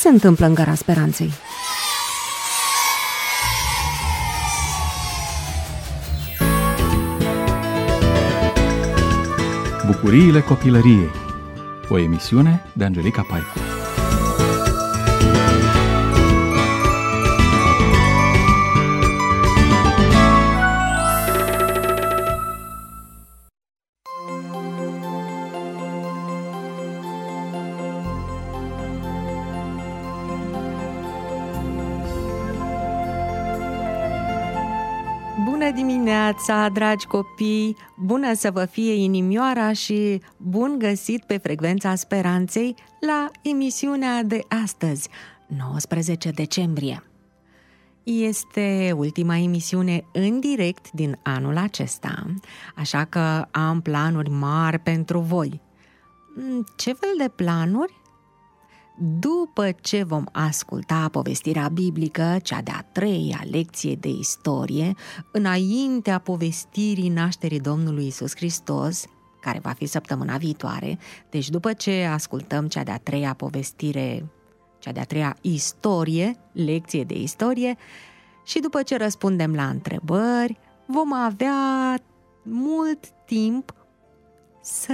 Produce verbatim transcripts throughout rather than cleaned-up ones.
se întâmplă în Gara Speranței? Bucuriile copilăriei. O emisiune de Angelica Paicu. Bună dimineața, dragi copii! Bună să vă fie inimioara și bun găsit pe Frecvența Speranței la emisiunea de astăzi, nouăsprezece decembrie. Este ultima emisiune în direct din anul acesta, așa că am planuri mari pentru voi. Ce fel de planuri? După ce vom asculta povestirea biblică, cea de-a treia lecție de istorie, înaintea povestirii nașterii Domnului Iisus Hristos, care va fi săptămâna viitoare, deci după ce ascultăm cea de-a treia povestire, cea de-a treia istorie, lecție de istorie, și după ce răspundem la întrebări, vom avea mult timp să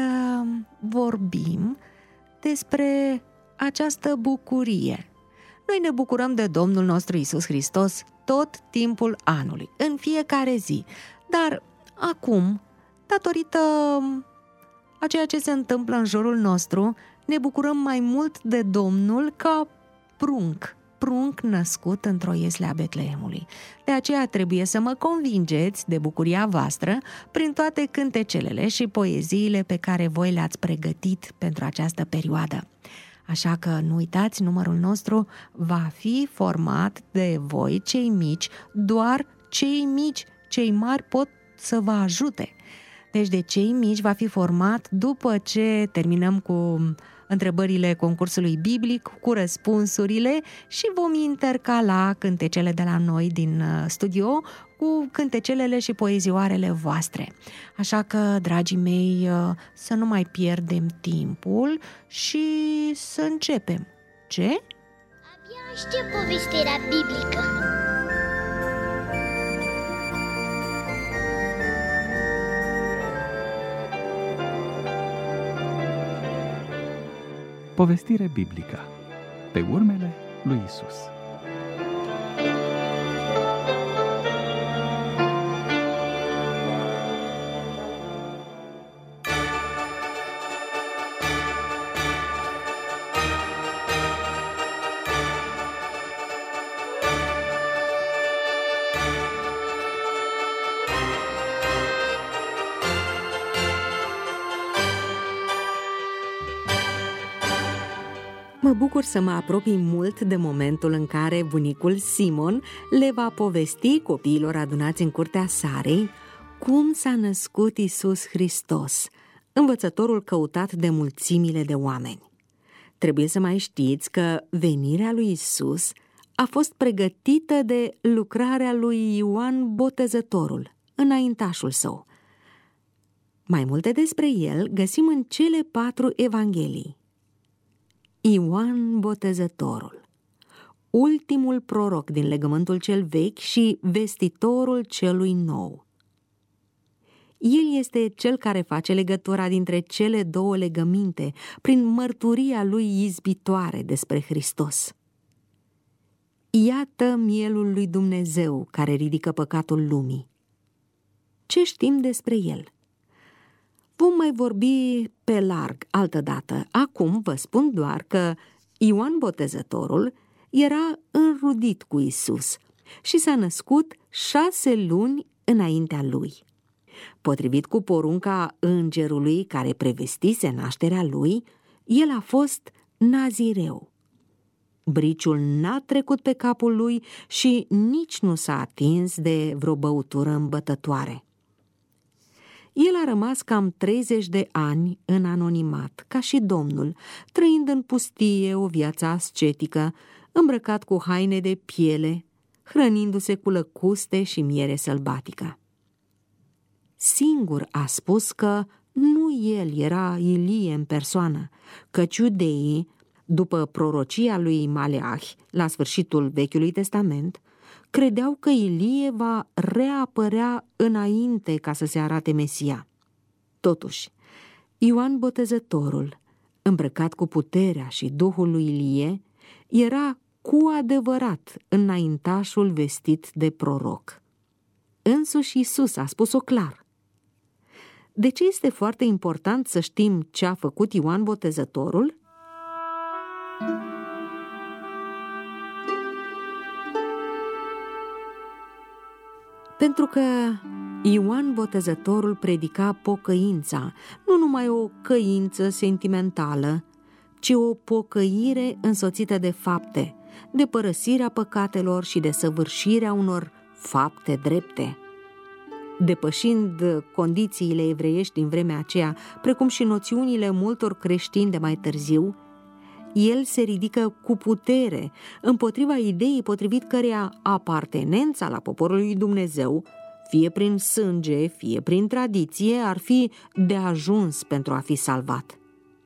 vorbim despre această bucurie. Noi ne bucurăm de Domnul nostru Iisus Hristos tot timpul anului, în fiecare zi. Dar acum, datorită a ceea ce se întâmplă în jurul nostru, ne bucurăm mai mult de Domnul ca prunc, prunc născut într-o ieslă a Betleemului. De aceea trebuie să mă convingeți de bucuria voastră prin toate cântecelele și poeziile pe care voi le-ați pregătit pentru această perioadă. Așa că nu uitați, numărul nostru va fi format de voi, cei mici, doar cei mici, cei mari pot să vă ajute. Deci de cei mici va fi format după ce terminăm cu întrebările concursului biblic, cu răspunsurile și vom intercala cântecele de la noi din studio cu cântecelele și poezioarele voastre. Așa că, dragii mei, să nu mai pierdem timpul și să începem. Ce? Abia aștept povestirea biblică. Povestire biblică. Pe urmele lui Isus. Mă bucur să mă apropii mult de momentul în care bunicul Simon le va povesti copiilor adunați în curtea Sarei cum s-a născut Iisus Hristos, învățătorul căutat de mulțimile de oameni. Trebuie să mai știți că venirea lui Iisus a fost pregătită de lucrarea lui Ioan Botezătorul, înaintașul său. Mai multe despre el găsim în cele patru evanghelii. Ioan Botezătorul, ultimul proroc din legământul cel vechi și vestitorul celui nou. El este cel care face legătura dintre cele două legăminte prin mărturia lui izbitoare despre Hristos. Iată mielul lui Dumnezeu care ridică păcatul lumii. Ce știm despre el? Vom mai vorbi pe larg altădată. Acum vă spun doar că Ioan Botezătorul era înrudit cu Isus și s-a născut șase luni înaintea lui. Potrivit cu porunca îngerului care prevestise nașterea lui, el a fost nazireu. Briciul n-a trecut pe capul lui și nici nu s-a atins de vreo băutură îmbătătoare. El a rămas cam treizeci de ani în anonimat, ca și Domnul, trăind în pustie o viață ascetică, îmbrăcat cu haine de piele, hrănindu-se cu lăcuste și miere sălbatică. Singur a spus că nu el era Ilie în persoană, căci iudeii, După prorocia lui Maleahi, la sfârșitul Vechiului Testament, credeau că Ilie va reapărea înainte ca să se arate Mesia. Totuși, Ioan Botezătorul, îmbrăcat cu puterea și Duhul lui Ilie, era cu adevărat înaintașul vestit de proroc. Însuși Iisus a spus-o clar. De ce este foarte important să știm ce a făcut Ioan Botezătorul? Pentru că Ioan Botezătorul predica pocăința, nu numai o căință sentimentală, ci o pocăire însoțită de fapte, de părăsirea păcatelor și de săvârșirea unor fapte drepte. Depășind condițiile evreiești din vremea aceea, precum și noțiunile multor creștini de mai târziu, el se ridică cu putere împotriva ideii potrivit căreia apartenența la poporul lui Dumnezeu, fie prin sânge, fie prin tradiție, ar fi de ajuns pentru a fi salvat.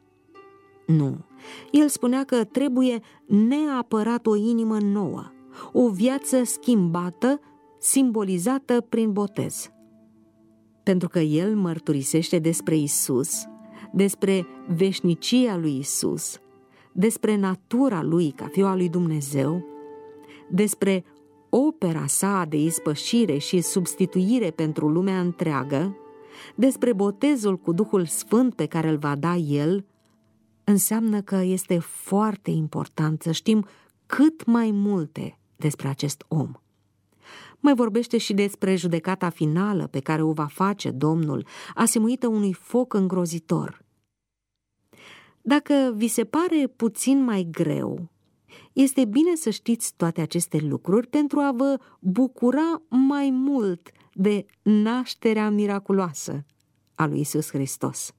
Nu, el spunea că trebuie neapărat o inimă nouă, o viață schimbată, simbolizată prin botez. Pentru că el mărturisește despre Isus, despre veșnicia lui Isus, despre natura lui ca Fiul al lui Dumnezeu, despre opera sa de ispășire și substituire pentru lumea întreagă, despre botezul cu Duhul Sfânt pe care îl va da el, înseamnă că este foarte important să știm cât mai multe despre acest om. Mai vorbește și despre judecata finală pe care o va face Domnul, asemuită unui foc îngrozitor. Dacă vi se pare puțin mai greu, este bine să știți toate aceste lucruri pentru a vă bucura mai mult de nașterea miraculoasă a lui Iisus Hristos.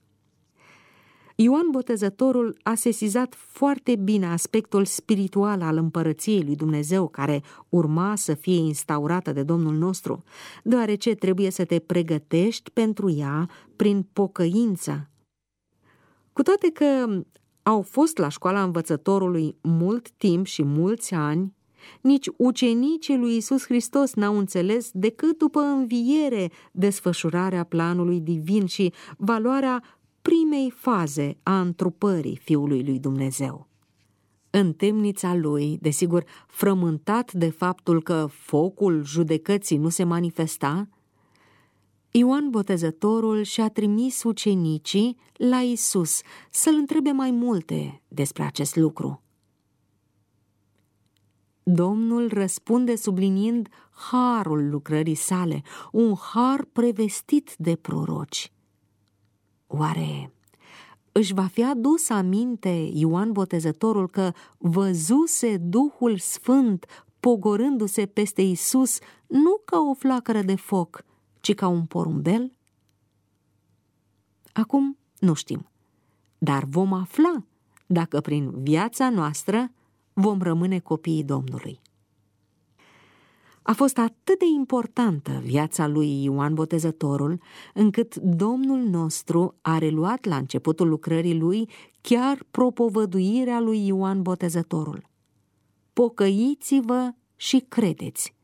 Ioan Botezătorul a sesizat foarte bine aspectul spiritual al împărăției lui Dumnezeu care urma să fie instaurată de Domnul nostru, deoarece trebuie să te pregătești pentru ea prin pocăință. Cu toate că au fost la școala învățătorului mult timp și mulți ani, nici ucenicii lui Iisus Hristos n-au înțeles decât după înviere desfășurarea planului divin și valoarea primei faze a întrupării Fiului lui Dumnezeu. În temnița lui, desigur, frământat de faptul că focul judecății nu se manifesta, Ioan Botezătorul și-a trimis ucenicii la Iisus să-l întrebe mai multe despre acest lucru. Domnul răspunde subliniind harul lucrării sale, un har prevestit de proroci. Oare își va fi adus aminte Ioan Botezătorul că văzuse Duhul Sfânt pogorându-se peste Iisus nu ca o flacără de foc, ci ca un porumbel? Acum nu știm, dar vom afla dacă prin viața noastră vom rămâne copiii Domnului. A fost atât de importantă viața lui Ioan Botezătorul, încât Domnul nostru a reluat la începutul lucrării lui chiar propovăduirea lui Ioan Botezătorul. Pocăiți-vă și credeți.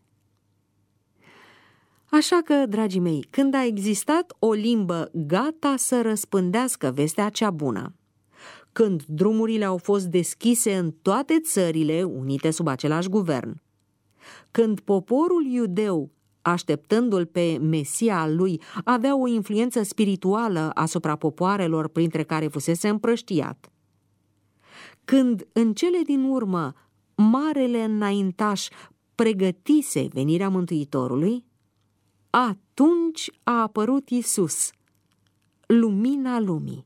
Așa că, dragii mei, când a existat o limbă gata să răspândească vestea cea bună, când drumurile au fost deschise în toate țările unite sub același guvern, când poporul iudeu, așteptându-l pe Mesia al lui, avea o influență spirituală asupra popoarelor printre care fusese împrăștiat, când în cele din urmă marele înaintaș pregătise venirea Mântuitorului, atunci a apărut Iisus, lumina lumii.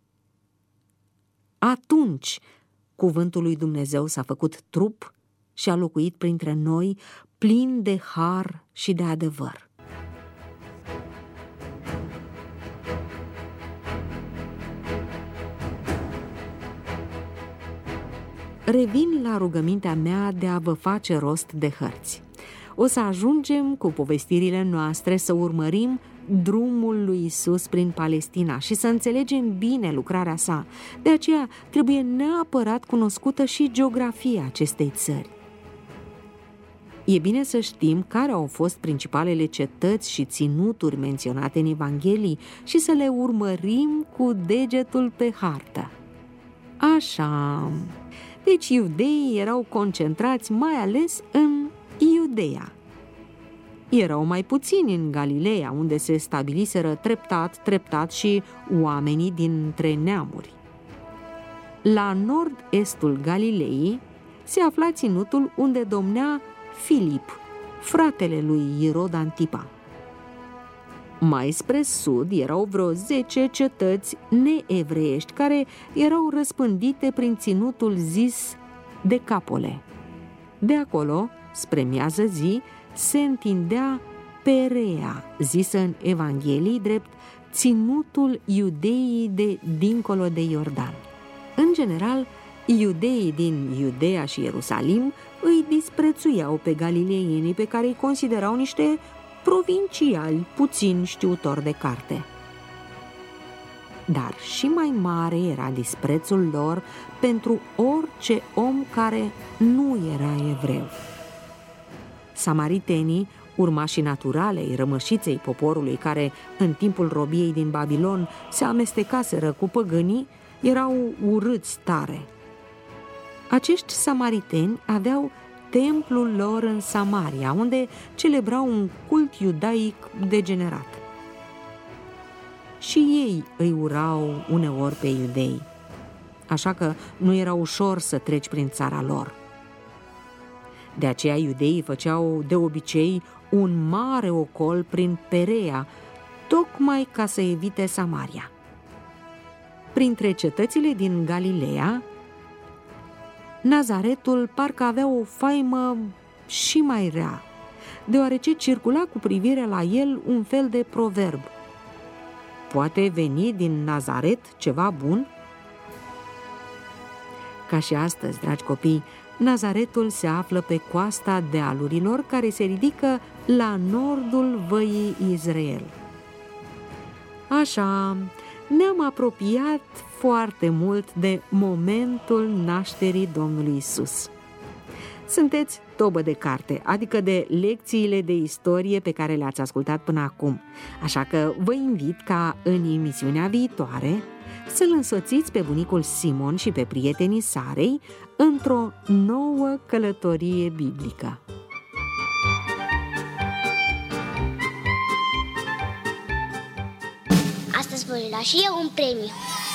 Atunci cuvântul lui Dumnezeu s-a făcut trup și a locuit printre noi, plin de har și de adevăr. Revin la rugămintea mea de a vă face rost de hărți. O să ajungem cu povestirile noastre să urmărim drumul lui Isus prin Palestina și să înțelegem bine lucrarea sa. De aceea trebuie neapărat cunoscută și geografia acestei țări. E bine să știm care au fost principalele cetăți și ținuturi menționate în Evanghelii și să le urmărim cu degetul pe hartă. Așa. Deci iudeii erau concentrați mai ales în Iudeea. Erau mai puțini în Galileea, unde se stabiliseră treptat, treptat și oamenii dintre neamuri. La nord-estul Galileii se afla ținutul unde domnea Filip, fratele lui Irod Antipa. Mai spre sud erau vreo zece cetăți neevreiești care erau răspândite prin ținutul zis Decapole. De acolo, spre miază zi, se întindea Perea, zisă în Evanghelii drept ținutul Iudeii de dincolo de Iordan. În general, iudeii din Iudeea și Ierusalim îi disprețuiau pe galileienii pe care îi considerau niște provinciali puțin știutori de carte. Dar și mai mare era disprețul lor pentru orice om care nu era evreu. Samaritenii, urmașii naturalei rămășiței poporului care, în timpul robiei din Babilon, se amestecaseră cu păgânii, erau urâți tare. Acești samariteni aveau templul lor în Samaria, unde celebrau un cult iudaic degenerat. Și ei îi urau uneori pe iudei, așa că nu era ușor să treci prin țara lor. De aceea iudeii făceau de obicei un mare ocol prin Perea, tocmai ca să evite Samaria. Printre cetățile din Galileea, Nazaretul parcă avea o faimă și mai rea, deoarece circula cu privire la el un fel de proverb: poate veni din Nazaret ceva bun? Ca și astăzi, dragi copii, Nazaretul se află pe coasta dealurilor care se ridică la nordul văii Izrael. Așa, ne-am apropiat foarte mult de momentul nașterii Domnului Isus. Sunteți tobă de carte, adică de lecțiile de istorie pe care le-ați ascultat până acum. Așa că vă invit ca în emisiunea viitoare să-l însoțiți pe bunicul Simon și pe prietenii Sarei într-o nouă călătorie biblică. Astăzi voi lua și eu un premiu.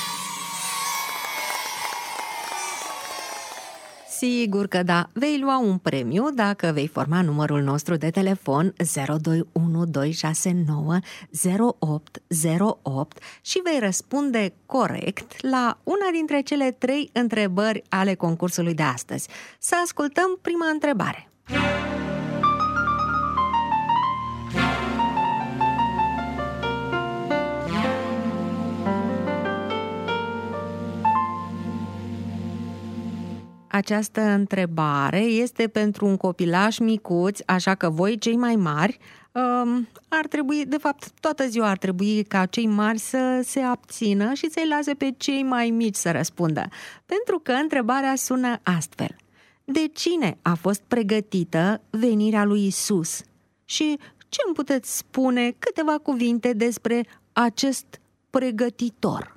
Sigur că da, vei lua un premiu dacă vei forma numărul nostru de telefon zero doi unu doi șase nouă zero opt zero opt și vei răspunde corect la una dintre cele trei întrebări ale concursului de astăzi. Să ascultăm prima întrebare. Această întrebare este pentru un copilaș micuț, așa că voi, cei mai mari, ar trebui, de fapt, toată ziua ar trebui ca cei mari să se abțină și să-i lase pe cei mai mici să răspundă. Pentru că întrebarea sună astfel: de cine a fost pregătită venirea lui Isus? Și ce îmi puteți spune câteva cuvinte despre acest pregătitor?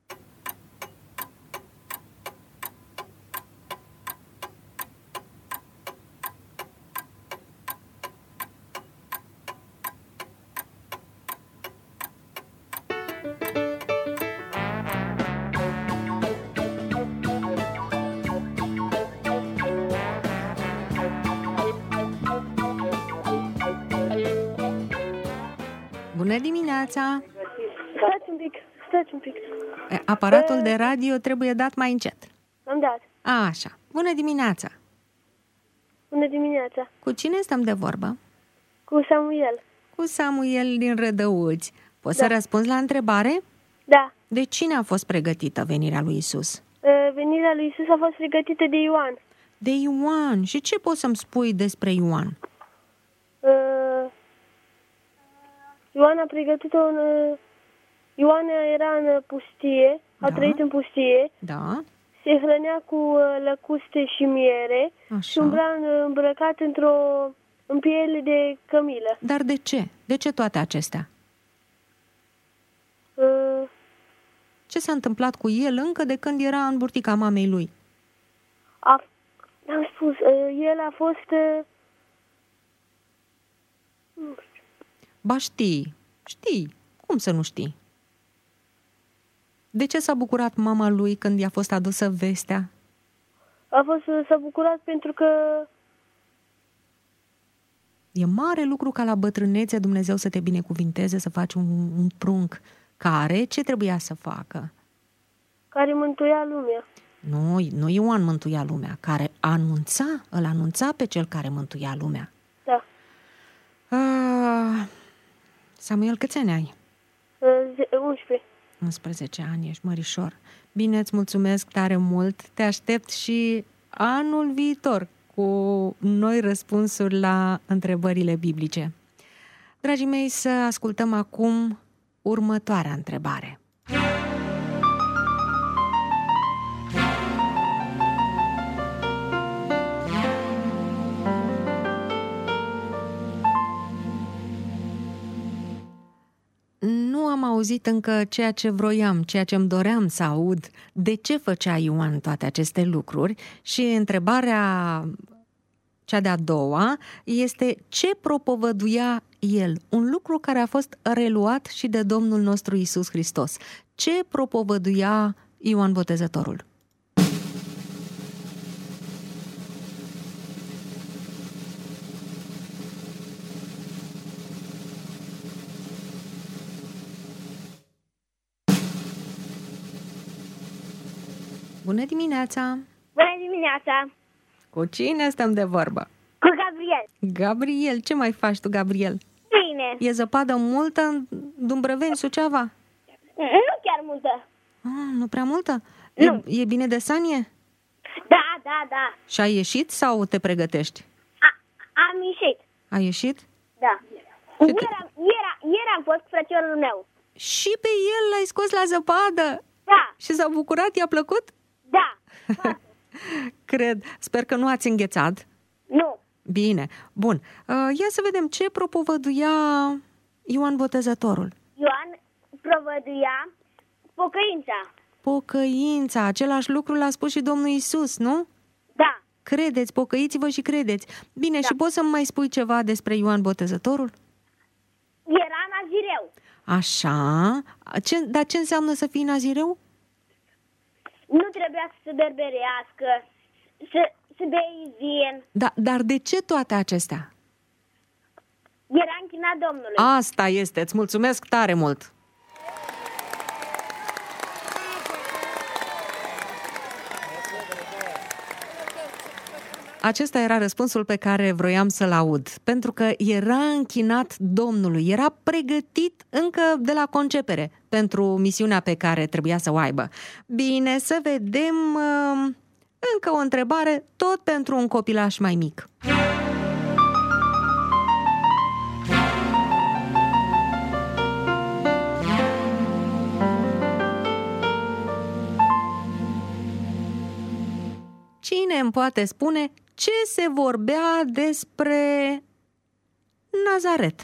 Bună dimineața! Stați un pic, stați un pic. Aparatul de radio trebuie dat mai încet. Am dat. A, așa. Bună dimineața! Bună dimineața! Cu cine stăm de vorbă? Cu Samuel. Cu Samuel din Rădăuți. Poți Da. să răspunzi la întrebare? Da. De cine a fost pregătită venirea lui Isus? Venirea lui Isus a fost pregătită de Ioan. De Ioan. Și ce poți să-mi spui despre Ioan? Ioan a pregătit-o în... Ioan era în pustie, a Da. trăit în pustie, Da, se hrănea cu uh, lăcuste și miere și așa. umbla în- îmbrăcat într-o în piele de cămilă. Dar de ce? De ce toate acestea? Uh, Ce s-a întâmplat cu el încă de când era în burtica mamei lui? a, am spus, uh, el a fost... Uh, nu știu. Ba știi, știi, cum să nu știi? De ce s-a bucurat mama lui când i-a fost adusă vestea? A fost, uh, s-a bucurat pentru că E mare lucru ca la bătrânețe Dumnezeu să te binecuvinteze, să faci un, un prunc care, ce trebuia să facă? care mântuia lumea. Nu, nu Ioan mântuia lumea, care anunța, îl anunța pe cel care mântuia lumea. Da. Ah, Samuel, câți ani ai? Uh, ze- unsprezece. unsprezece ani, ești mărișor. Bine, îți mulțumesc tare mult. Te aștept și anul viitor cu noi răspunsuri la întrebările biblice. Dragii mei, să ascultăm acum următoarea întrebare. Nu am auzit încă ceea ce vroiam, ceea ce îmi doream să aud. De ce făcea Ioan toate aceste lucruri? Și întrebarea cea de-a doua este ce propovăduia el? Un lucru care a fost reluat și de Domnul nostru Iisus Hristos. Ce propovăduia Ioan Botezătorul? Bună dimineața! Bună dimineața! Cu cine stăm de vorbă? Cu Gabriel. Gabriel, ce mai faci tu, Gabriel? Bine. E zăpadă multă în Dumbrăveni, Suceava? Nu chiar multă. Ah, nu prea multă? Nu. E, e bine de sanie? Da, da, da. Și ai ieșit sau te pregătești? A, am ieșit. Ai ieșit? Da. Ce Ieri, te- am- ieri, ieri am fost cu frățiorul meu. Și pe el l-ai scos la zăpadă? Da, Și s-a bucurat? I-a plăcut? da. Cred. Sper că nu ați înghețat. Nu. Bine. Bun. Uh, Ia să vedem ce propovăduia Ioan Botezătorul. Ioan provăduia pocăința. Pocăința, același lucru l-a spus și Domnul Iisus, nu? Da. Credeți, pocăiți-vă și credeți. Bine, Da. și poți să-mi mai spui ceva despre Ioan Botezătorul? Era nazireu. Așa. Ce, dar ce înseamnă să fii nazireu? Nu trebuia să se berberească, să, să bea vin. Da, dar de ce toate acestea? Era închinat Domnului. Asta este, îți mulțumesc tare mult! Acesta era răspunsul pe care vroiam să-l aud, pentru că era închinat Domnului, era pregătit încă de la concepere pentru misiunea pe care trebuia să o aibă. Bine, să vedem uh, încă o întrebare, tot pentru un copilaș mai mic. Cine îmi poate spune ce se vorbea despre Nazaret?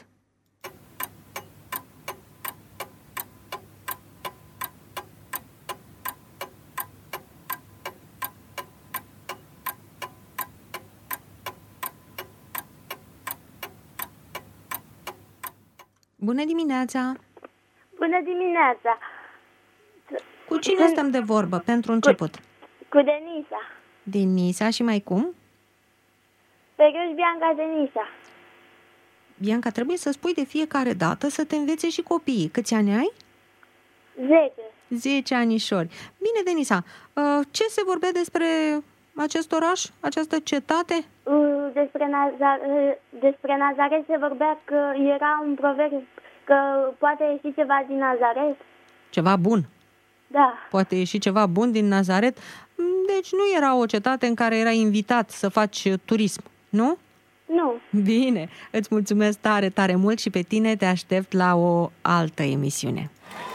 Bună dimineața! Bună dimineața! Cu cine stăm de vorbă pentru început? Cu Denisa. Denisa și mai cum? Pe grăși Bianca Denisa. Bianca, trebuie să spui de fiecare dată să te învețe și copiii. Câți ani ai? zece. Zece anișori. Bine, Denisa, ce se vorbea despre acest oraș, această cetate? Despre, Nazar, despre Nazaret se vorbea că era un proverb că poate ieși ceva din Nazaret. Ceva bun. Da. Poate ieși ceva bun din Nazaret. Deci nu era o cetate în care era invitat să faci turism, nu? Nu. Bine, îți mulțumesc tare, tare mult și pe tine te aștept la o altă emisiune.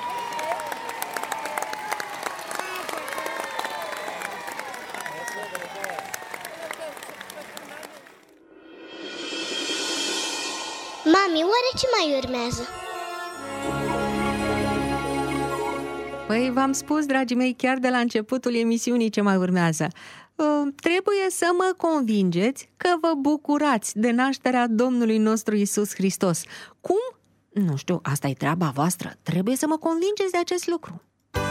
Mami, oare ce mai urmează? Păi v-am spus, dragii mei, chiar de la începutul emisiunii ce mai urmează. Uh, trebuie să mă convingeți că vă bucurați de nașterea Domnului nostru Iisus Hristos. Cum? Nu știu, asta e treaba voastră. Trebuie să mă convingeți de acest lucru.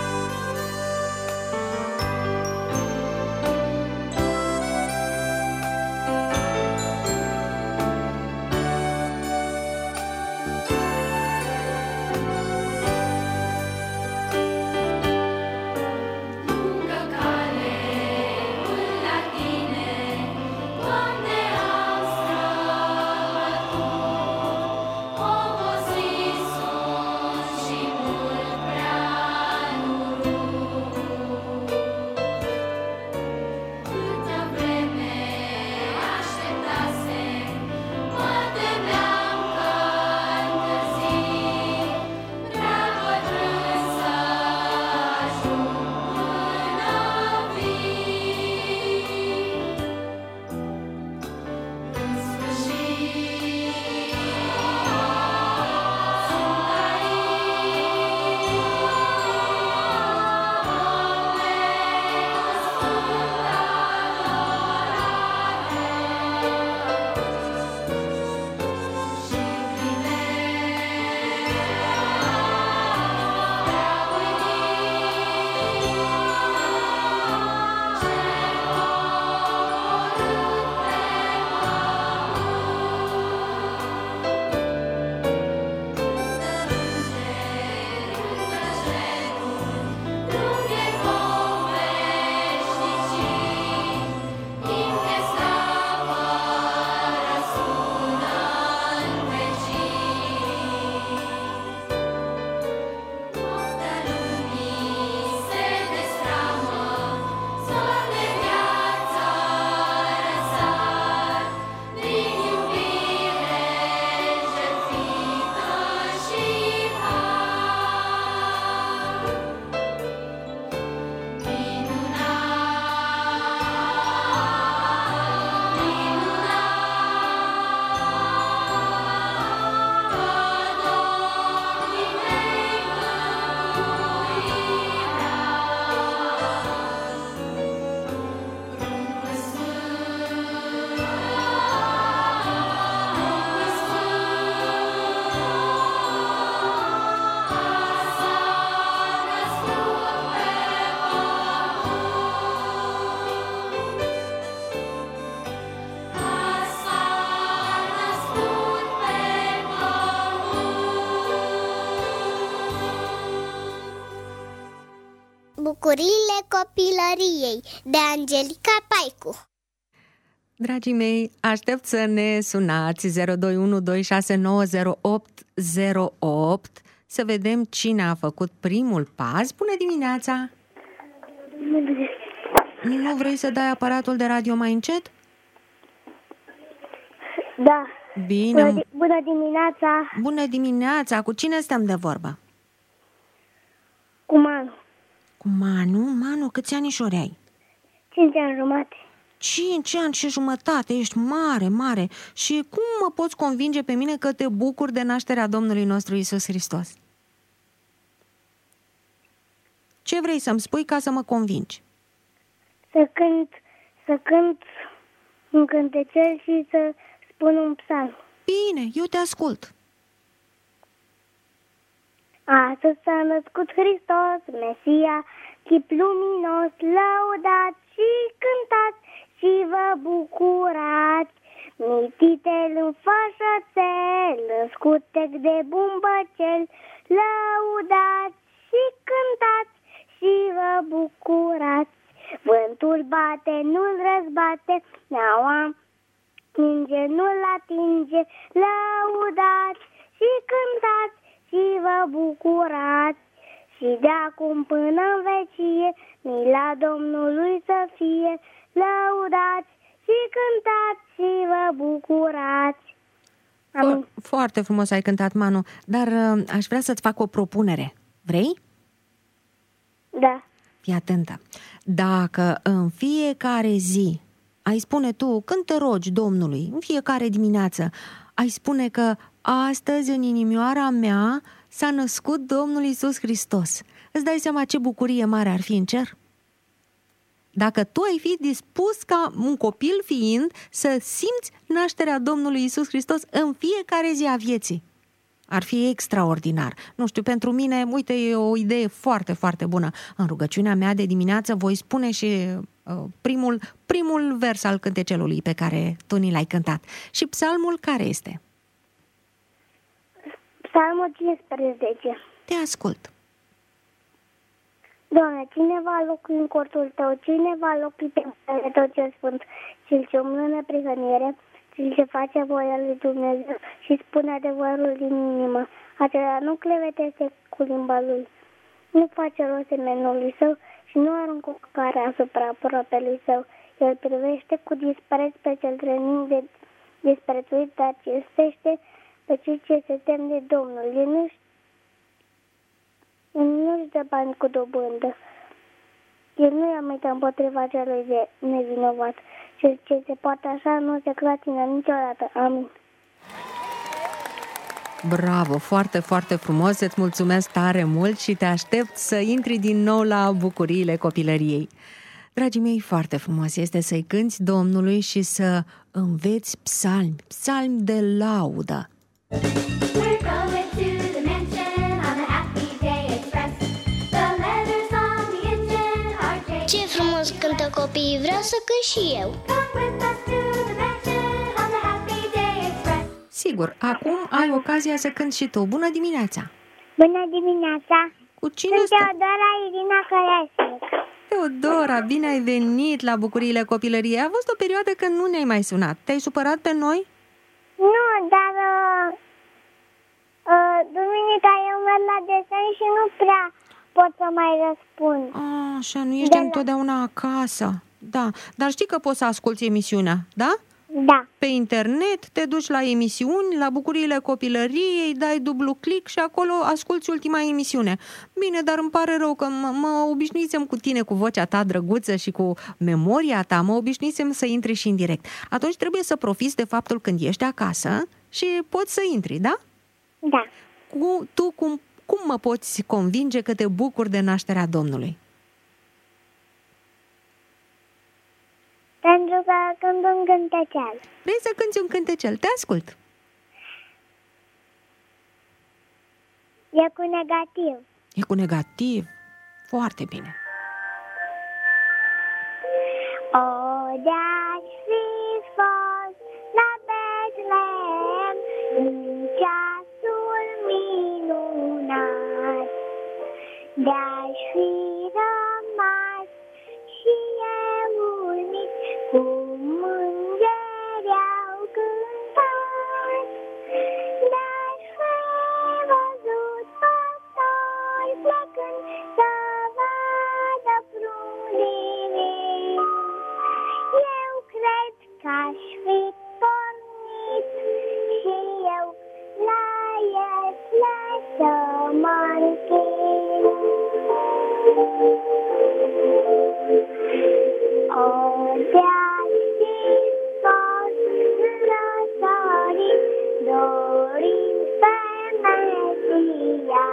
Bucuriile copilăriei de Angelica Paicu. Dragii mei, aștept să ne sunați zero doi unu doi șase nouă zero opt zero opt să vedem cine a făcut primul pas. Bună dimineața! Nu vrei să dai aparatul de radio mai încet? Da. Bine. Bună, bună dimineața! Bună dimineața! Cu cine stăm de vorbă? Cu Manu. Cu Manu? Manu, câți anișori ai? Cinci ani jumate. Cinci ani și jumătate, ești mare, mare. Și cum mă poți convinge pe mine că te bucuri de nașterea Domnului nostru Iisus Hristos? Ce vrei să-mi spui ca să mă convingi? Să cânt, să cânt un cântecel și să spun un psalm. Bine, eu te ascult. Astăzi s-a născut Hristos, Mesia, chip luminos, lăudați și cântați și vă bucurați. Mititel în fășățel, în scutec de bumbăcel, lăudați și cântați și vă bucurați. Vântul bate, nu-l răzbate, neaua ninge, nu-l atinge, lăudați și cântați și vă bucurați. Și de acum până în vecie, mila Domnului să fie, lăudați și și cântați și vă bucurați. Amin. Fo- foarte frumos ai cântat, Manu, dar uh, aș vrea să-ți fac o propunere. Vrei? Da. Fii atentă. Dacă în fiecare zi ai spune tu, când te rogi Domnului, în fiecare dimineață, ai spune că astăzi în inimioara mea s-a născut Domnul Iisus Hristos. Îți dai seama ce bucurie mare ar fi în cer? Dacă tu ai fi dispus ca un copil fiind să simți nașterea Domnului Iisus Hristos în fiecare zi a vieții. Ar fi extraordinar. Nu știu, pentru mine, uite, e o idee foarte, foarte bună. În rugăciunea mea de dimineață voi spune și uh, primul, primul vers al cântecelului pe care tu ni l-ai cântat. Și psalmul care este? Psalmul cincisprezece. Te ascult. Doamne, cine va locui în cortul tău? Cine va locui pe numele tău cel sfânt? Cel ce umblă în neprihănire, cel ce face voia lui Dumnezeu și spune adevărul din inimă. Acela nu clevetește cu limba lui, nu face rost semenului său și nu aruncă cu care asupra aproapelui său. El privește cu dispreț pe cel trănic de disprețuit, dar cinstește pe cei ce se tem de Domnul. El nu-și El nu-și dă bani cu dobândă. El nu ia mită împotriva celui de nevinovat. Cel ce se poate așa nu se clatină niciodată. Amin. Bravo, foarte, foarte frumos, îți mulțumesc tare mult și te aștept să intri din nou la bucuriile copilăriei. Dragii mei, foarte frumos este să-i cânți Domnului și să înveți psalmi, psalmi de laudă. Ce frumos cântă copiii, vreau să cânt și eu. Sigur, acum ai ocazia să cânti și tu. Bună dimineața! Bună dimineața! Cu cine Sunt stă? Teodora Irina Călesic. Teodora, bine ai venit la bucuriile copilăriei. A fost o perioadă când nu ne-ai mai sunat. Te-ai supărat pe noi? Nu, dar uh, uh, duminica eu merg la desen și nu prea pot să mai răspund. A, așa, nu ești De la- întotdeauna acasă. Da, dar știi că poți să asculți emisiunea, da? Da, Pe internet, te duci la emisiuni, la bucuriile copilăriei, dai dublu click și acolo asculți ultima emisiune. Bine, dar îmi pare rău că mă, mă obișnuisem cu tine, cu vocea ta drăguță și cu memoria ta, mă obișnuisem să intri și în direct. Atunci trebuie să profiți de faptul când ești acasă și poți să intri, da? da. Cu, tu cum, cum mă poți convinge că te bucuri de nașterea Domnului? Pentru că când un cântecel. Vrei să cânti un cântecel? Te ascult! E cu negativ. E cu negativ. Foarte bine. O, de-aș fi fost la Betlehem în ceasul minunat, de-aș fi rămas și eu uimit cum îngeri au cântat, de-aș fi văzut păstori plecând să vadă prunii. Eu cred că aș fi pornit și eu la Ietle să mă închin. O, de-aș fi fost răsărit, dorind pe Mesia,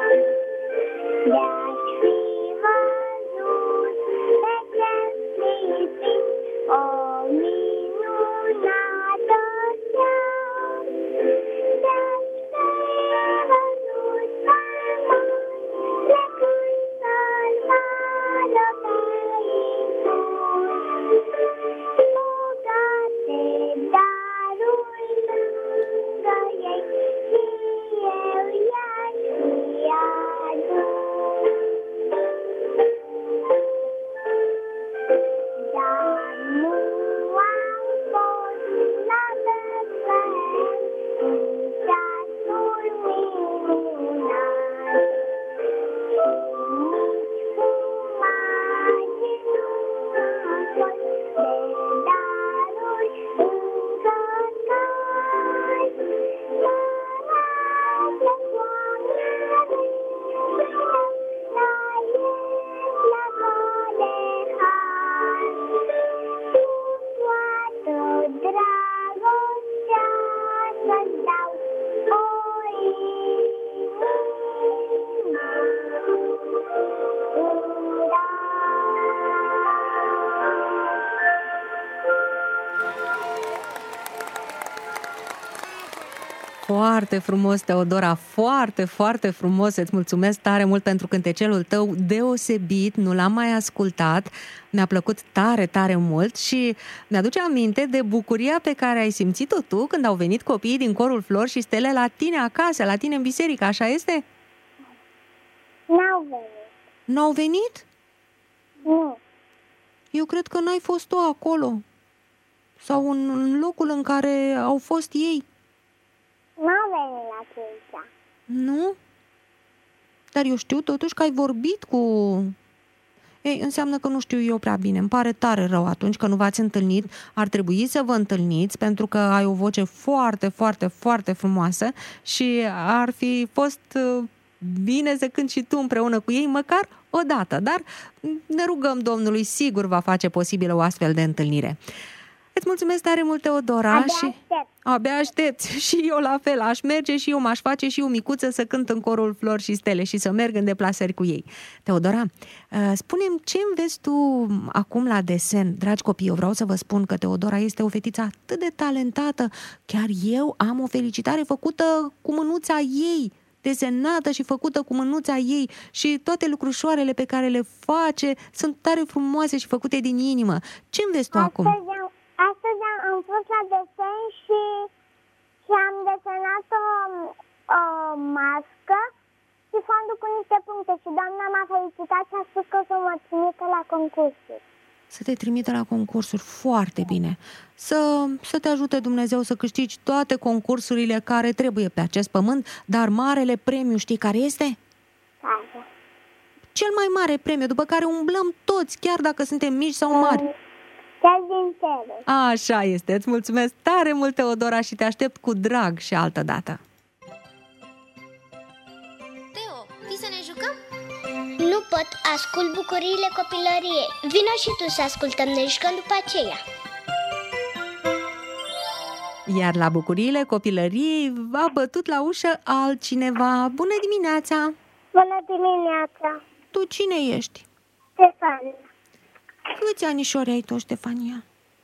de-aș fi văzut pe cel lipit o minunată seară, de-aș fi văzut pe mări plecând să-l vadă pe Iisus. Foarte frumos, Teodora, foarte, foarte frumos. Îți mulțumesc tare mult pentru cântecelul tău deosebit, nu l-am mai ascultat. Mi-a plăcut tare, tare mult și mi-aduce aminte de bucuria pe care ai simțit-o tu când au venit copiii din corul Flori și Stele la tine acasă, la tine în biserică, așa este? N-au venit. N-au venit? Nu. Eu cred că n-ai fost tu acolo. Sau în, în locul în care au fost ei. N-au venit la chința. Nu? Dar eu știu totuși că ai vorbit cu... Ei, înseamnă că nu știu eu prea bine. Îmi pare tare rău atunci că nu v-ați întâlnit. Ar trebui să vă întâlniți pentru că ai o voce foarte, foarte, foarte frumoasă și ar fi fost bine să cânti și tu împreună cu ei, măcar o dată. Dar ne rugăm Domnului, sigur va face posibilă o astfel de întâlnire. Îți mulțumesc tare mult, Teodora. Abia și... aștept. Abia aștepți. Și eu la fel. Aș merge și eu, m-aș face și eu micuță să cânt în corul Flori și Stele și să merg în deplasări cu ei. Teodora, spune-mi ce înveți tu acum la desen? Dragi copii, eu vreau să vă spun că Teodora este o fetiță atât de talentată. Chiar eu am o felicitare făcută cu mânuța ei, desenată și făcută cu mânuța ei și toate lucrușoarele pe care le face sunt tare frumoase și făcute din inimă. Ce înveți tu acum? Astăzi am, astăzi am, am fost la desen și, și am desenat o, o mască și fondul cu niște puncte și doamna m-a felicitat și a spus că o să mă trimită la concursuri. Să te trimită la concursuri, foarte bine. Să, să te ajute Dumnezeu să câștigi toate concursurile care trebuie pe acest pământ, dar marele premiu știi care este? Care? Cel mai mare premiu, după care umblăm toți, chiar dacă suntem mici sau mari. Cel din tere. Așa este, îți mulțumesc tare mult, Teodora, și te aștept cu drag și altă dată. Teo, vii să ne jucăm? Nu pot, ascult bucuriile copilăriei. Vino și tu să ascultăm, ne jucăm după aceea. Iar la bucuriile copilăriei a bătut la ușă altcineva. Bună dimineața! Bună dimineața! Tu cine ești? Stefania. Câți anișori ai tu, Ștefania?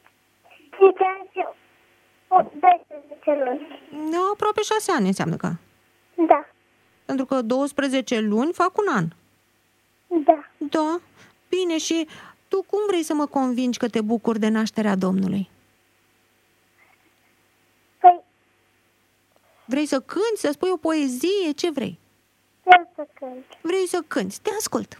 doisprezece luni. Da, aproape șase ani înseamnă că. Da. Pentru că douăsprezece luni fac un an. Da. Da, bine, și tu cum vrei să mă convingi că te bucuri de nașterea Domnului? Păi, Vrei să cânti, să spui o poezie, ce vrei? vreau să cânt. Vrei să cânti, te ascult.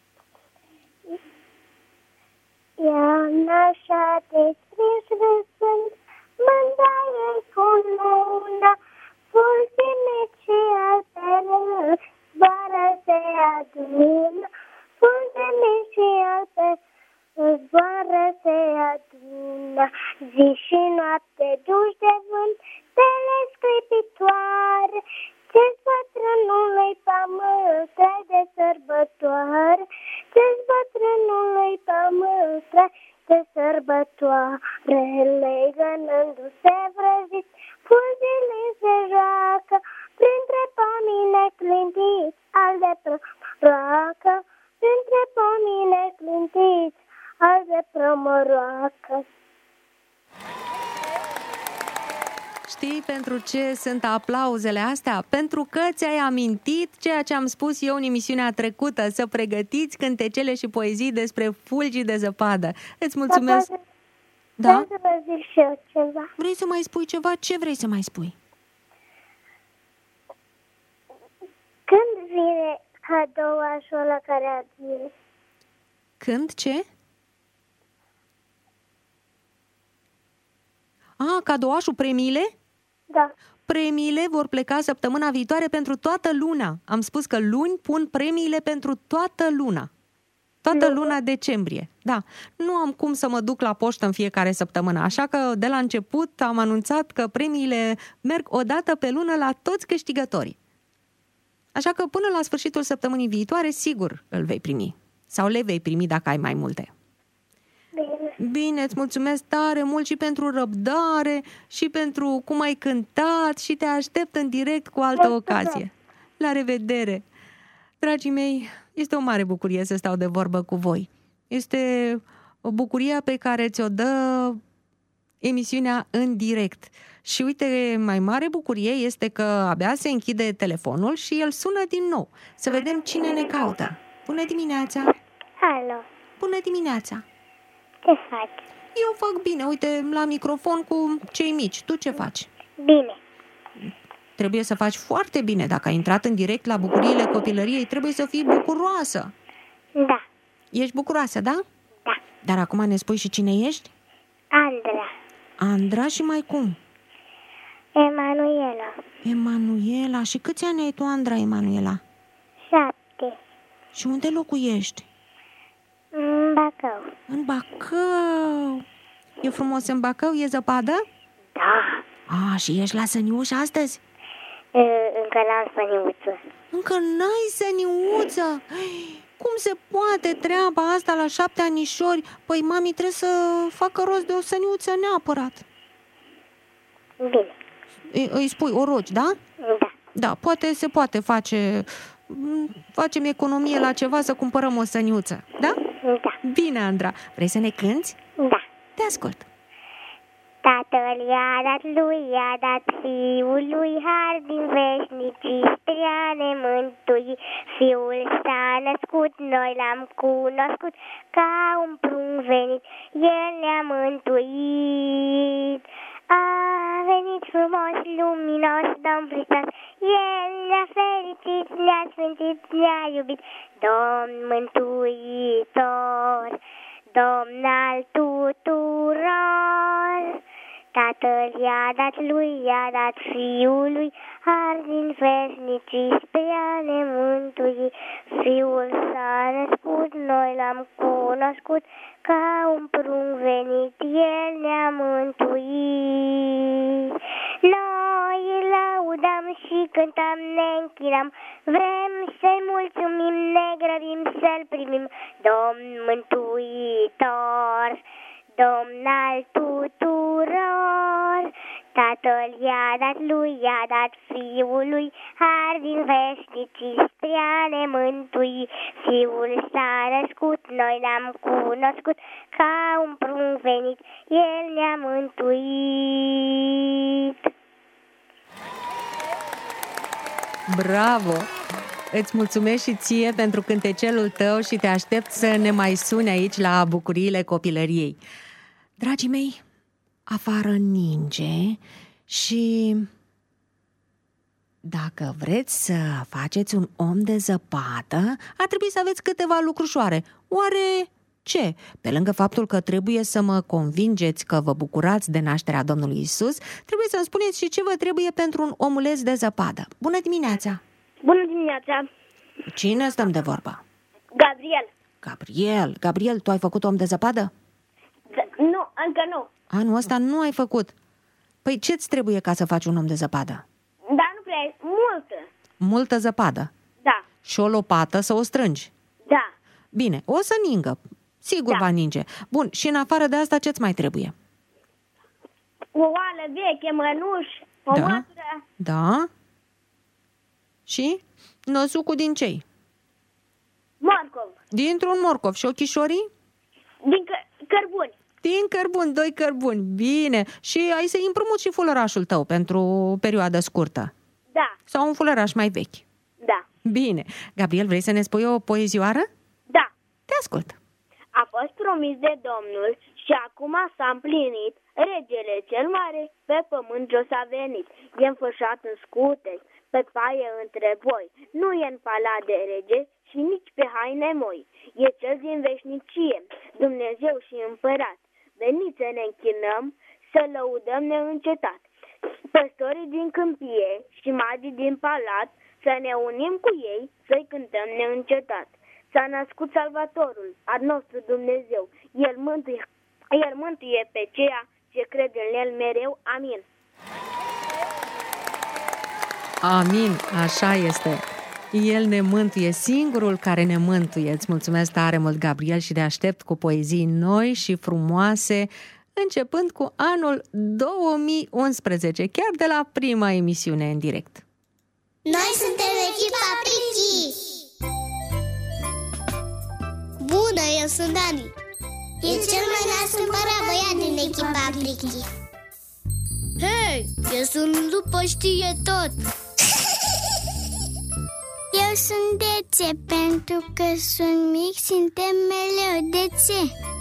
Ea nașa desprins răsând, mândra ei cu luna, fulgime ce altele, zboară se adună, fulgime ce altele, zboară se adună, zi și noapte duși de vânt, stele sclipitoare, ce-ți bătrânului pământ de sărbătoare, ce-ți bătrânului pământ de sărbătoare, legănându-se vrăjit, fulgile se joacă, printre pomii neclintiți, al de promoroacă, printre pomii neclintiți, al de promoroacă. Știi pentru ce sunt aplauzele astea? Pentru că ți-ai amintit ceea ce am spus eu în emisiunea trecută, să pregătiți cântecele și poezii despre fulgii de zăpadă. Îți mulțumesc! Da? Vreau să vă zic și eu ceva. Vrei să mai spui ceva? Ce vrei să mai spui? Când vine cadouașul ăla care a zis? Când ce? A, cadouașul, premiile? Da. Premiile vor pleca săptămâna viitoare pentru toată luna. Am spus că luni pun premiile pentru toată luna. Toată luna decembrie. Da, nu am cum să mă duc la poștă în fiecare săptămână, așa că de la început am anunțat că premiile merg o dată pe lună la toți câștigătorii. Așa că până la sfârșitul săptămânii viitoare, sigur îl vei primi. Sau le vei primi dacă ai mai multe. Bine. Bine, îți mulțumesc tare mult și pentru răbdare și pentru cum ai cântat și te aștept în direct cu altă ocazie. La revedere! Dragii mei, este o mare bucurie să stau de vorbă cu voi. Este o bucurie pe care ți-o dă emisiunea în direct. Și uite, mai mare bucurie este că abia se închide telefonul și el sună din nou. Să vedem cine ne caută. Bună dimineața! Alo, Bună dimineața! ce faci? Eu fac bine, uite, la microfon cu cei mici. Tu ce faci? Bine. Trebuie să faci foarte bine. Dacă ai intrat în direct la Bucuriile Copilăriei, trebuie să fii bucuroasă. Da, Ești bucuroasă, da? da. Dar acum ne spui și cine ești? Andra, Andra și mai cum? Emanuela, Emanuela. Și câți ani ai tu, Andra, Emanuela? șapte, Și unde locuiești? în Bacău. În Bacău. E frumos în Bacău? E zăpadă? Da. A, și ești la Săniuș astăzi? E, încă n-am săniuță. Încă n-ai săniuță? Cum se poate treaba asta la șapte anișori? Păi mami trebuie să facă rost de o săniuță neapărat. Bine. Îi, îi spui, o rogi, da? Da. Da, poate se poate face... Facem economie la ceva să cumpărăm o săniuță, da? Da. Bine, Andra. Vrei să ne cânți? Da. Te ascult. Tatăl i-a dat lui, i-a dat fiului har din veșnicii spre a ne mântui. Fiul s-a născut, noi l-am cunoscut, ca un prunc venit, el ne-a mântuit. A venit frumos, luminos, Domn Hristos, el ne-a fericit, ne-a sfințit, ne-a iubit. Domn mântuitor, Domn al tuturor. Tatăl i-a dat lui, i-a dat fiului, har din veșnicii spre a ne mântui. Fiul s-a născut, noi l-am cunoscut, ca un prunc venit, el ne-a mântuit. Noi îl laudăm și cântăm, ne închinăm, vrem să-i mulțumim, ne grăbim să-l primim. Domn mântuitor, Domn al tuturor, Tatăl i-a dat lui, i-a dat fiului, har din veșnicii spre a ne mântui. Fiul s-a născut, noi l-am cunoscut, ca un prunc venit, el ne-a mântuit. Bravo! Îți mulțumesc și ție pentru cântecelul tău și te aștept să ne mai suni aici la Bucuriile Copilăriei. Dragii mei, afară ninge și dacă vreți să faceți un om de zăpadă, ar trebui să aveți câteva lucrușoare. Oare ce? Pe lângă faptul că trebuie să mă convingeți că vă bucurați de nașterea Domnului Isus, trebuie să-mi spuneți și ce vă trebuie pentru un omuleț de zăpadă. Bună dimineața! Bună dimineața! Cine stăm de vorbă? Gabriel. Gabriel. Gabriel, tu ai făcut om de zăpadă? D- nu, încă nu. Anul ăsta nu ai făcut. Păi ce-ți trebuie ca să faci un om de zăpadă? Dar nu prea, multă. Multă zăpadă. Da, Și o lopată să o strângi. da. Bine, o să ningă. Sigur Da. va ninge. Bun, și în afară de asta ce-ți mai trebuie? O oală veche, mănuși, o Da. mătură. Da? Și? Năsucul din cei? Morcov. Dintr-un morcov. Și ochișorii? Din că- cărbuni. Din cărbuni, doi cărbuni. Bine. Și ai să-i împrumut și fulărașul tău pentru o perioadă scurtă. Da, Sau un fulăraș mai vechi. da, Bine. Gabriel, vrei să ne spui o poezioară? da. Te ascult. A fost promis de Domnul și acum s-a împlinit. Regele cel mare pe pământ jos a venit. E înfășat în scuteci, pe paie între voi. Nu e în palat de rege și nici pe haine moi. E cel din veșnicie, Dumnezeu și împărat. Veniți să ne închinăm, să lăudăm neîncetat. Păstorii din câmpie și magii din palat, să ne unim cu ei, să-i cântăm neîncetat. S-a născut Salvatorul, al nostru Dumnezeu. El mântuie, el mântuie pe ceea ce cred în El mereu. Amin. Amin, așa este. El ne mântuie, singurul care ne mântuie. Îți mulțumesc tare mult, Gabriel, și te aștept cu poezii noi și frumoase, începând cu anul două mii unsprezece, chiar de la prima emisiune în direct. Noi suntem echipa Prichi. Bună, eu sunt Dani. E cel mai nasul băiat din echipa Prichi. Hei, eu sunt Lupă știe tot. Eu sunt Dețe, pentru că sunt mic, suntem mereu Dețe.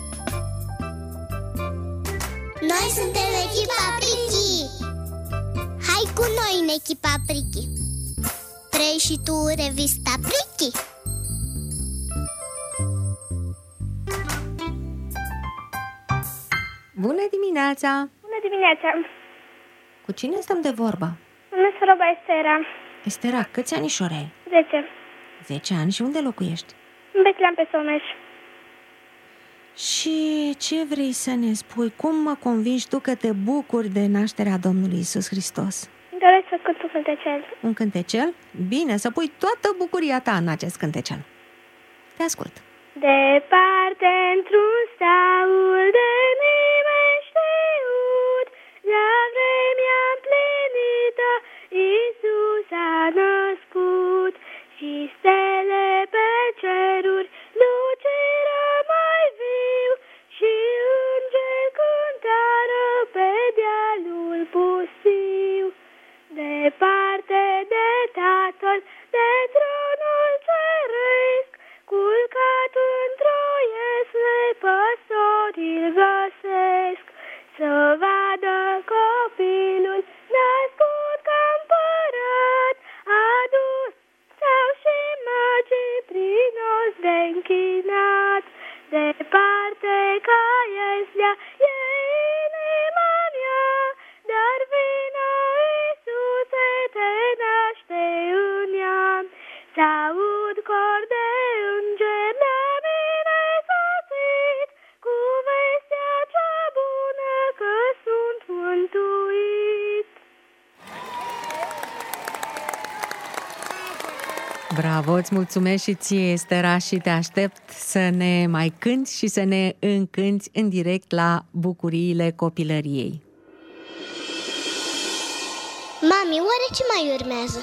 Noi suntem echipa Prichi. Hai cu noi în echipa Prichi. Vrei și tu revista Prichi? Bună dimineața! Bună dimineața! Cu cine stăm de vorbă? Numesc Roba Estera. Estera, câți anișori ai? zece. zece ani și unde locuiești? În Betlean pe Someș. Și ce vrei să ne spui? Cum mă convingi tu că te bucuri de nașterea Domnului Iisus Hristos? Îmi doresc să cânt un cântecel. Un cântecel? Bine, să pui toată bucuria ta în acest cântecel. Te ascult. Departe într-un staul de nimeni știut, la vremea împlinită, Iisus a născut. Și stele pe ceruri luciră mai viu, și îngeri cântară pe dealul pustiu. Departe de Tatăl, de tronul ceresc, culcat într-o iesle, păstorii îl găsesc, să vadă copilul născut ca împărat, adus sau și magii prin os de închinat. Departe ca ieslea e inima mea, dar vino, Iisuse, te naște în ea. S-aud cor de îngeri la mine sosit, cu vestea cea bună că sunt mântuit. Bravo, îți mulțumesc și ție, Estera, și te aștept să ne mai cânti și să ne încânți în direct la Bucuriile Copilăriei. Mami, oare ce mai urmează?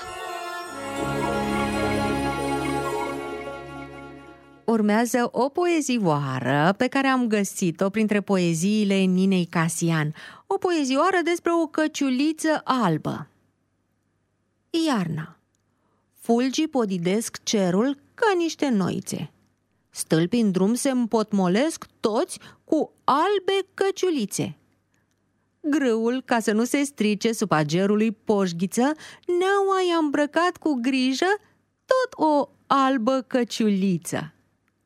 Urmează o poezioară pe care am găsit-o printre poeziile Ninei Casian. O poezioară despre o căciuliță albă. Iarna. Fulgii podidesc cerul ca niște noițe. Stâlpii în drum se împotmolesc toți cu albe căciulițe. Grâul, ca să nu se strice sub agerului poșghiță, neaua i-a îmbrăcat cu grijă tot o albă căciuliță.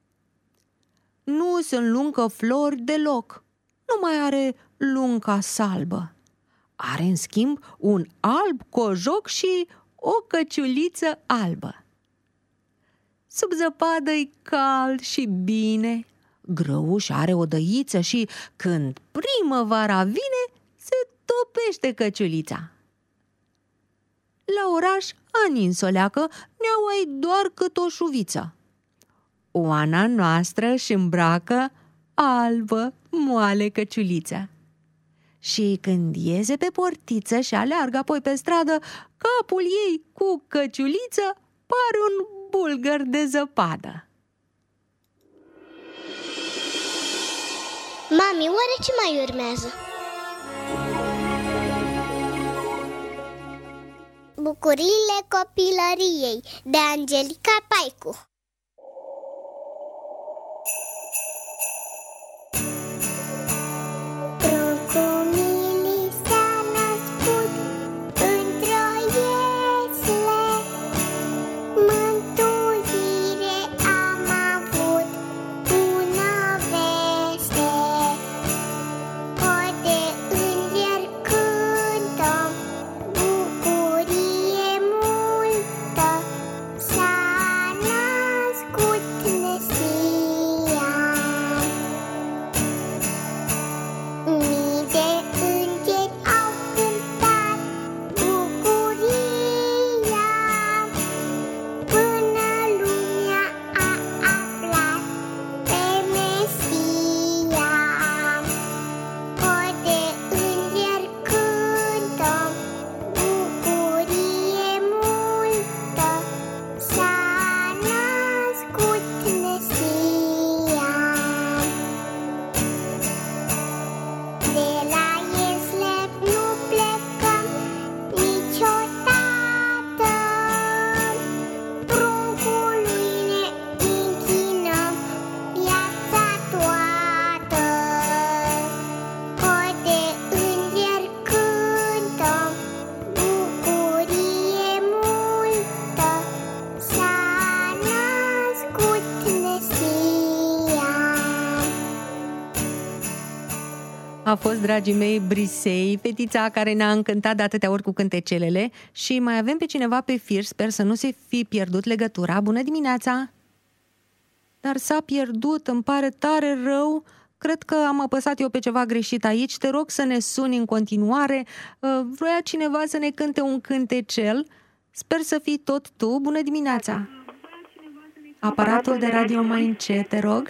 Nu sunt luncă flori deloc, nu mai are lunca salbă. Are, în schimb, un alb cojoc și o căciuliță albă. Sub zăpadă-i cald și bine, grăuș are o dăiță și, când primăvara vine, se topește căciulița. La oraș ani însoleacă, neaua-i doar cât o șuviță. Oana noastră își îmbracă albă, moale căciulița. Și când iese pe portiță și aleargă apoi pe stradă, capul ei cu căciuliță pare un bulgăr de zăpadă. Mami, oare ce mai urmează? Bucuriile copilăriei, de Angelica Paicu. Sana A fost, dragii mei, Brisei, fetița care ne-a încântat de atâtea ori cu cântecelele. Și mai avem pe cineva pe fir, sper să nu se fi pierdut legătura. Bună dimineața! Dar s-a pierdut, îmi pare tare rău. Cred că am apăsat eu pe ceva greșit aici. Te rog să ne suni în continuare. Vroia cineva să ne cânte un cântecel. Sper să fii tot tu. Bună dimineața! Aparatul de radio mai încet, te rog.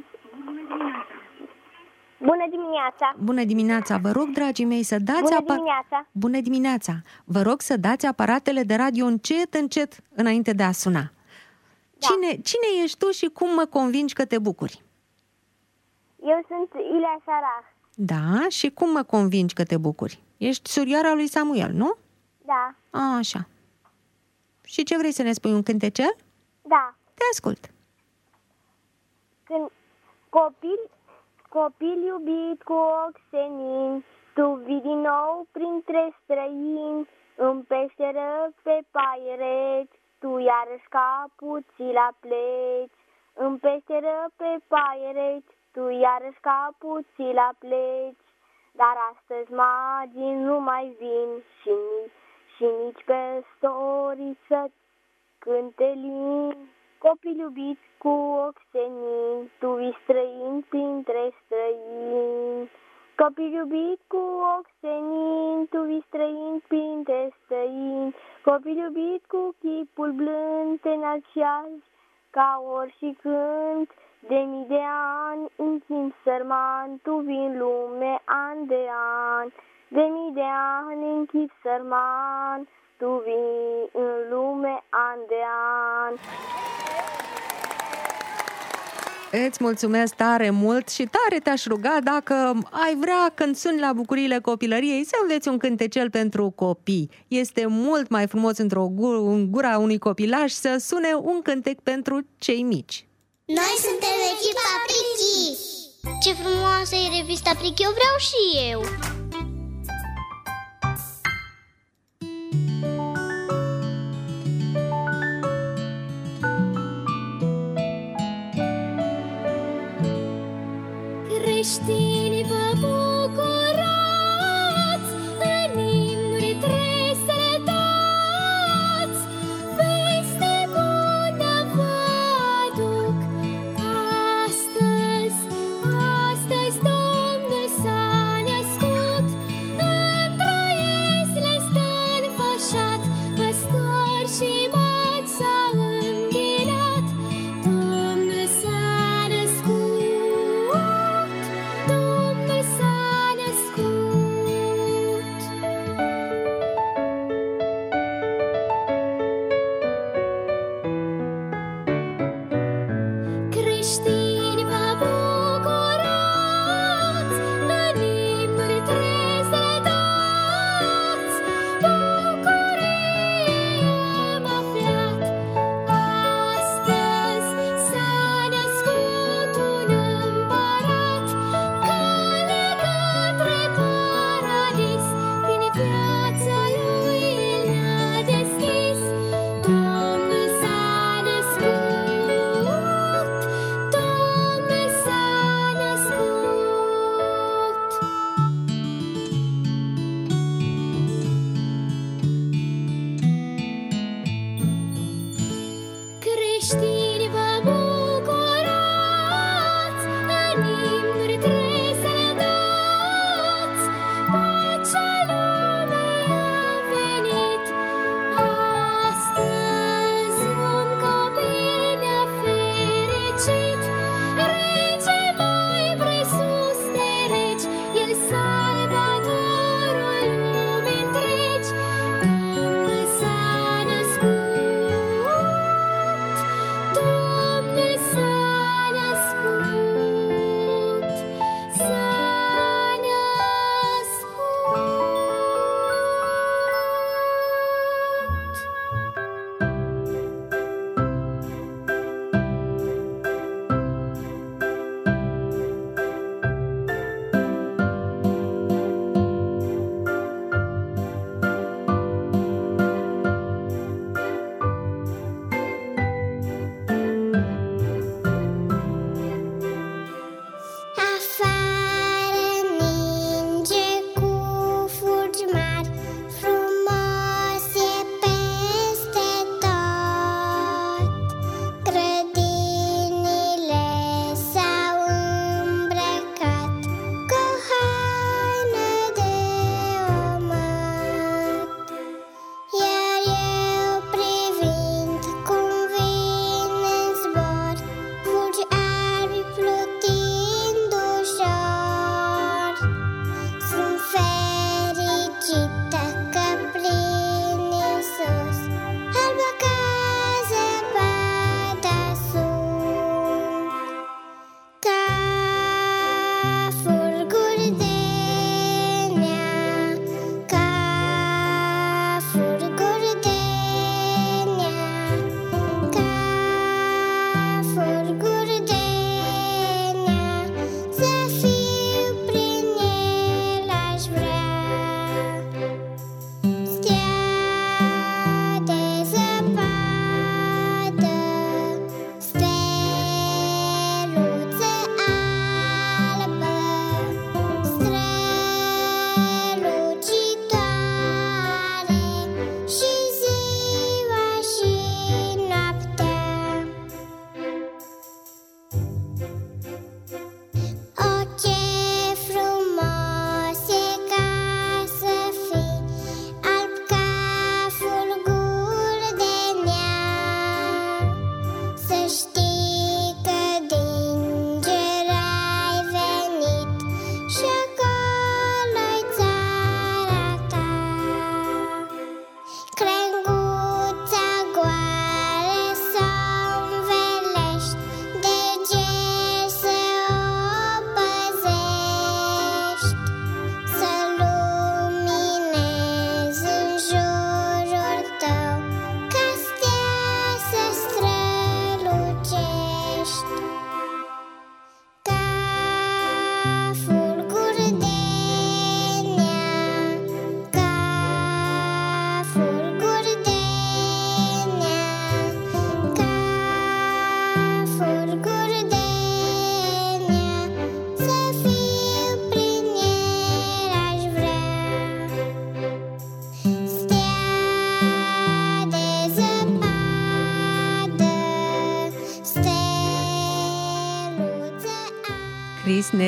Bună dimineața! Bună dimineața! Vă rog, dragii mei, să dați... Bună apa... dimineața! Bună dimineața! Vă rog să dați aparatele de radio încet, încet, înainte de a suna. Da. Cine, cine ești tu și cum mă convingi că te bucuri? Eu sunt Ilia Sarah. Da? Și cum mă convingi că te bucuri? Ești surioara lui Samuel, nu? Da. A, așa. Și ce vrei să ne spui, un cântecel? Da. Te ascult. Când copil, copil iubit cu ochi senin, tu vii din nou printre străini, în peșteră pe paiereți, tu iarăși capul ți la pleci. În peșteră pe paiereți, tu iarăși capul ți la pleci. Dar astăzi magii nu mai vin și nici, și nici pe storiță cânte lin. Copil iubit cu ochi senin, tu vii străin printre străini. Copil iubit cu ochi senin, tu vii străin printre străini. Copil iubit cu chipul blând, te înalți ca ori și când. De mii de ani, în timp sărman, tu vii în lume an de an. De mii de ani, în chip sărman, tu vii în lume an de an. Îți mulțumesc tare mult și tare te-aș ruga dacă ai vrea, când suni la bucuriile copilăriei, să înveți un cântecel pentru copii. Este mult mai frumos într-o gură, în gura unui copilaș să sune un cântec pentru cei mici. Noi suntem echipa Prichi. Ce frumoasă e revista Prichi, eu vreau și eu. Creștinii vă bucurați, în imnuri tresele dați, veste bună vă aduc. Astăzi, astăzi Domnul s-a născut, într-o iesle stă înfășat, păstor și mat s-a înghilat. Domnul s-a născut, Domnul s-a născut.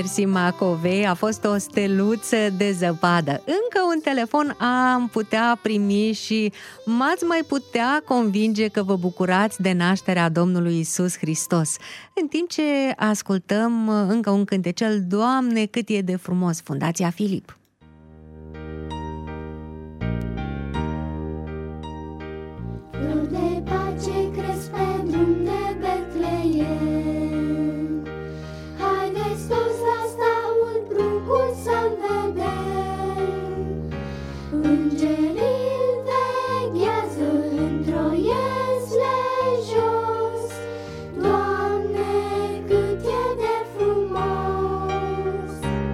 Mersi, Macovei, a fost o steluță de zăpadă. Încă un telefon am putea primi și m-ați mai putea convinge că vă bucurați de nașterea Domnului Iisus Hristos. În timp ce ascultăm încă un cântecel, Doamne, cât e de frumos, Fundația Filip. Flori de pace cresc pe drum de Betleem. Haideți toți la staul pruncul să-l vedem. Îngerii îl veghează, întroiesc-le jos. Doamne, cât e de frumos!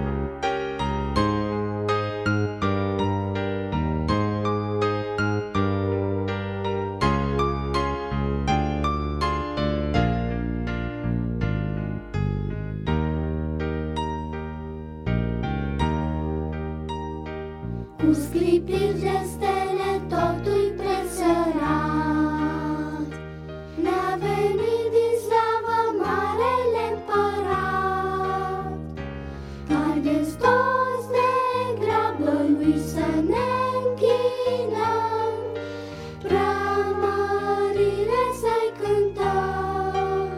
Cu sclipiri de stele totul presărat, ne-a venit din slavă marele împărat. Haideți toți de grabă lui să ne închinăm, prea mărire să-i cântăm.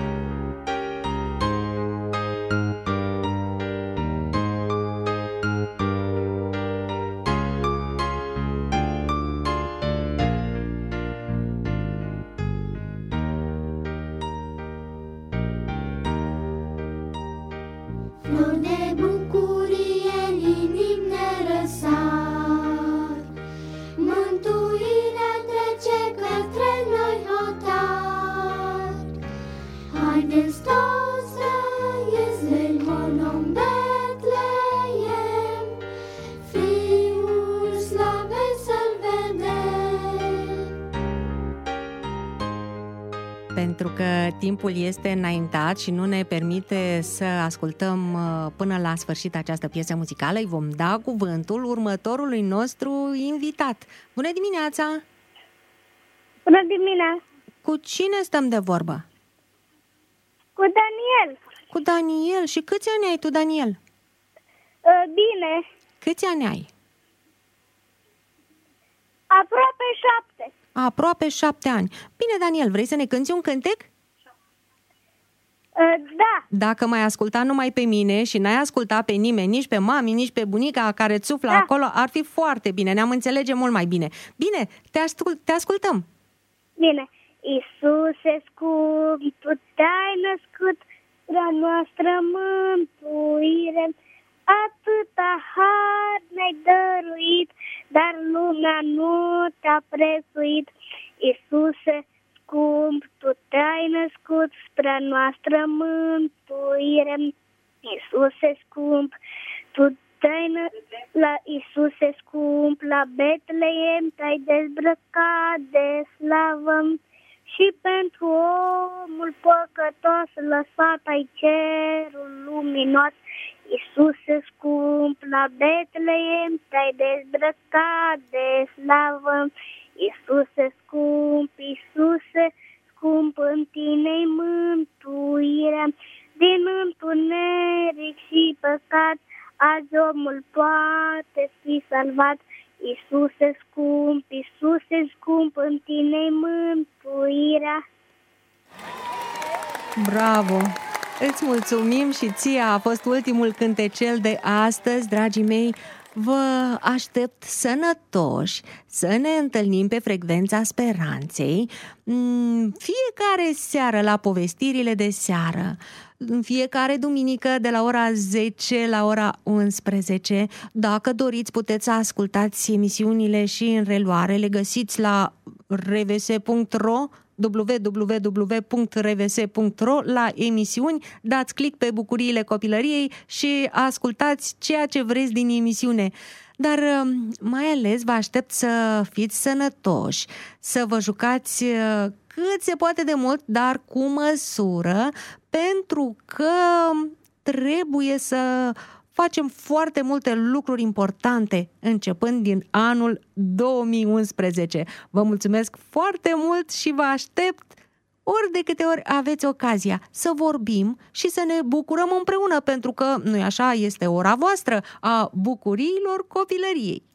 Flori de bucurie în inimi nerăsar, mântuirea trece către noi hotar. Haideți toți să iezlei monom Betleem, Fiul slavei să-l vedem. Pentru că timpul este înaintat și nu ne permite să ascultăm până la sfârșit această piesă muzicală, îi vom da cuvântul următorului nostru invitat. Bună dimineața! Bună dimineața! Cu cine stăm de vorbă? Cu Daniel. Cu Daniel. Și câți ani ai tu, Daniel? Uh, bine, Câți ani ai? aproape șapte. Aproape șapte ani. Bine, Daniel, vrei să ne cânti un cântec? Uh, da, Dacă m-ai ascultat numai pe mine și n-ai ascultat pe nimeni, nici pe mami, nici pe bunica care îți suflă Da. acolo, ar fi foarte bine, ne-am înțelege mult mai bine. Bine, te, ascult, te ascultăm. bine. Iisuse scump, tu te-ai născut, spre noastră mântuire. Atâta har ne-ai dăruit, dar lumea nu te-a prețuit. Iisuse scump, tu te-ai născut, spre noastră mântuire. Iisuse scump, tu te-ai nă- la Iisuse scump, la Betleem te-ai dezbrăcat de slavă. Și pentru omul păcătos lăsat ai cerul luminos. Iisuse scump, la Betleem te-ai dezbrăcat de slavă. Iisuse scump, Iisuse scump, în tine-i mântuirea. Din întuneric și păcat, azi omul poate fi salvat. Iisuse scump, Iisuse scump, în tine-i mântuirea. Bravo! Îți mulțumim și ție, a fost ultimul cântecel de astăzi, dragii mei. Vă aștept sănătoși să ne întâlnim pe Frecvența Speranței fiecare seară la povestirile de seară, în fiecare duminică de la ora zece la ora unsprezece. Dacă doriți, puteți să ascultați emisiunile și în reluare. Le găsiți la r v s punct r o, w w w punct r v s punct r o, la emisiuni, dați click pe Bucuriile Copilăriei și ascultați ceea ce vreți din emisiune. Dar mai ales vă aștept să fiți sănătoși, să vă jucați cât se poate de mult, dar cu măsură, pentru că trebuie să facem foarte multe lucruri importante începând din anul două mii unsprezece. Vă mulțumesc foarte mult și vă aștept ori de câte ori aveți ocazia să vorbim și să ne bucurăm împreună, pentru că, nu-i așa, este ora voastră a bucuriilor copilăriei.